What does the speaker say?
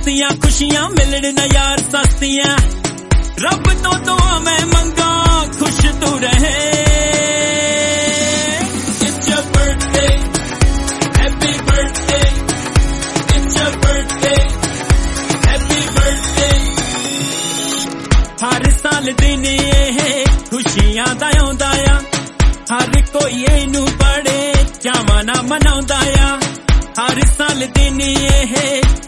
सस्तियां खुशियां मिलन न यार सस्तियां रब तो दुआ मैं मंगा खुश तू रहे It's your birthday happy birthday It's your birthday happy birthday हर साल दिन ये खुशियां दा आउंदा आ हर कोई इनू बड़े चावां नाल मनाउंदा आ हर साल दिन ये